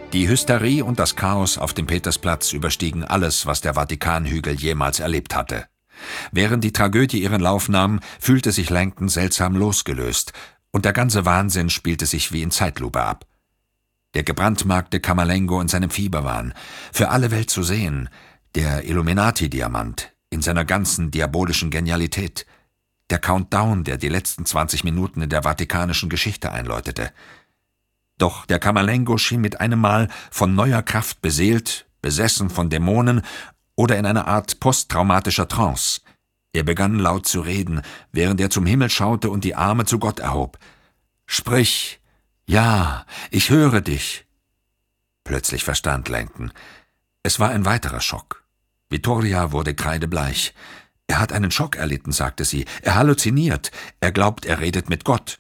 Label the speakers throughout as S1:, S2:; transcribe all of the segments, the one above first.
S1: Die Hysterie und das Chaos auf dem Petersplatz überstiegen alles, was der Vatikanhügel jemals erlebt hatte. Während die Tragödie ihren Lauf nahm, fühlte sich Langton seltsam losgelöst, und der ganze Wahnsinn spielte sich wie in Zeitlupe ab. Der gebrandmarkte Camerlengo in seinem Fieberwahn, für alle Welt zu sehen, der Illuminati-Diamant in seiner ganzen diabolischen Genialität, der Countdown, der die letzten 20 Minuten in der vatikanischen Geschichte einläutete. Doch der Camerlengo schien mit einem Mal von neuer Kraft beseelt, besessen von Dämonen oder in einer Art posttraumatischer Trance. Er begann laut zu reden, während er zum Himmel schaute und die Arme zu Gott erhob. »Sprich! Ja, ich höre dich!« Plötzlich verstand Langton. Es war ein weiterer Schock. Vittoria wurde kreidebleich. »Er hat einen Schock erlitten«, sagte sie. »Er halluziniert. Er glaubt, er redet mit Gott.«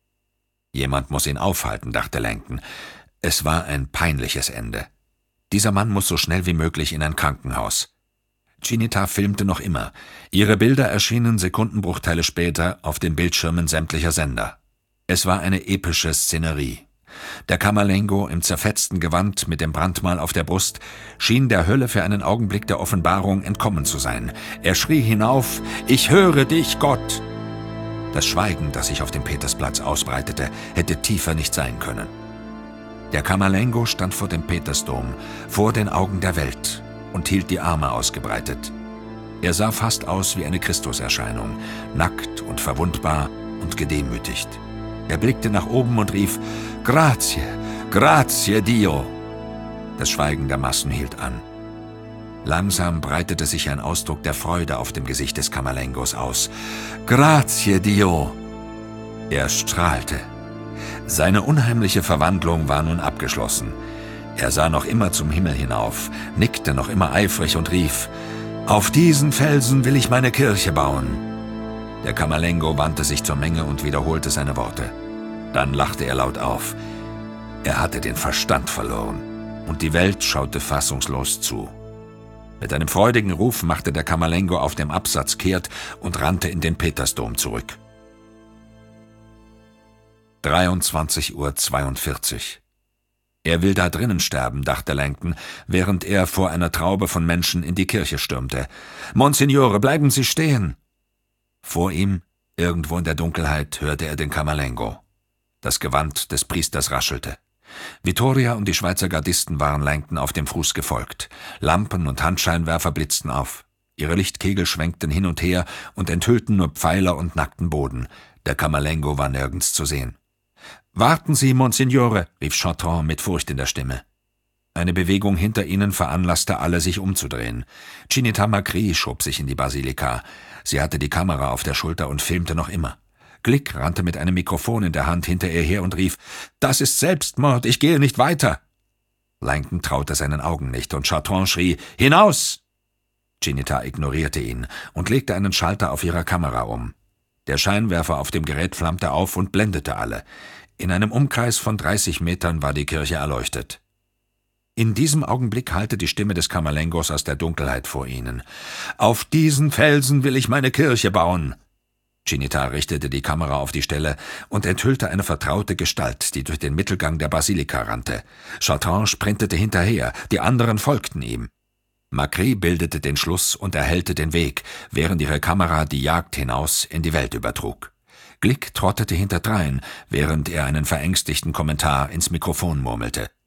S1: Jemand muss ihn aufhalten, dachte Langton. Es war ein peinliches Ende. Dieser Mann muss so schnell wie möglich in ein Krankenhaus. Cinita filmte noch immer. Ihre Bilder erschienen Sekundenbruchteile später auf den Bildschirmen sämtlicher Sender. Es war eine epische Szenerie. Der Camerlengo im zerfetzten Gewand mit dem Brandmal auf der Brust schien der Hölle für einen Augenblick der Offenbarung entkommen zu sein. Er schrie hinauf: »Ich höre dich, Gott!« Das Schweigen, das sich auf dem Petersplatz ausbreitete, hätte tiefer nicht sein können. Der Camerlengo stand vor dem Petersdom, vor den Augen der Welt, und hielt die Arme ausgebreitet. Er sah fast aus wie eine Christuserscheinung, nackt und verwundbar und gedemütigt. Er blickte nach oben und rief: »Grazie, grazie Dio!« Das Schweigen der Massen hielt an. Langsam breitete sich ein Ausdruck der Freude auf dem Gesicht des Camerlengos aus. »Grazie Dio!« Er strahlte. Seine unheimliche Verwandlung war nun abgeschlossen. Er sah noch immer zum Himmel hinauf, nickte noch immer eifrig und rief: »Auf diesen Felsen will ich meine Kirche bauen!« Der Camerlengo wandte sich zur Menge und wiederholte seine Worte. Dann lachte er laut auf. Er hatte den Verstand verloren, und die Welt schaute fassungslos zu. Mit einem freudigen Ruf machte der Camerlengo auf dem Absatz kehrt und rannte in den Petersdom zurück. 23:42 Uhr. Er will da drinnen sterben, dachte Langton, während er vor einer Traube von Menschen in die Kirche stürmte. »Monsignore, bleiben Sie stehen!« Vor ihm, irgendwo in der Dunkelheit, hörte er den Camerlengo. Das Gewand des Priesters raschelte. Vittoria und die Schweizer Gardisten waren Langton auf dem Fuß gefolgt. Lampen und Handscheinwerfer blitzten auf. Ihre Lichtkegel schwenkten hin und her und enthüllten nur Pfeiler und nackten Boden. Der Camerlengo war nirgends zu sehen. »Warten Sie, Monsignore«, rief Chartrand mit Furcht in der Stimme. Eine Bewegung hinter ihnen veranlasste alle, sich umzudrehen. Cinita Macri schob sich in die Basilika. Sie hatte die Kamera auf der Schulter und filmte noch immer. Glick rannte mit einem Mikrofon in der Hand hinter ihr her und rief: »Das ist Selbstmord, ich gehe nicht weiter!« Langton traute seinen Augen nicht, und Chartrand schrie: »Hinaus!« Cinita ignorierte ihn und legte einen Schalter auf ihrer Kamera um. Der Scheinwerfer auf dem Gerät flammte auf und blendete alle. In einem Umkreis von 30 Metern war die Kirche erleuchtet. In diesem Augenblick hallte die Stimme des Camerlengos aus der Dunkelheit vor ihnen. »Auf diesen Felsen will ich meine Kirche bauen!« Cinita richtete die Kamera auf die Stelle und enthüllte eine vertraute Gestalt, die durch den Mittelgang der Basilika rannte. Chartrand sprintete hinterher, die anderen folgten ihm. Macri bildete den Schluss und erhellte den Weg, während ihre Kamera die Jagd hinaus in die Welt übertrug. Glick trottete hinterdrein, während er einen verängstigten Kommentar ins Mikrofon murmelte.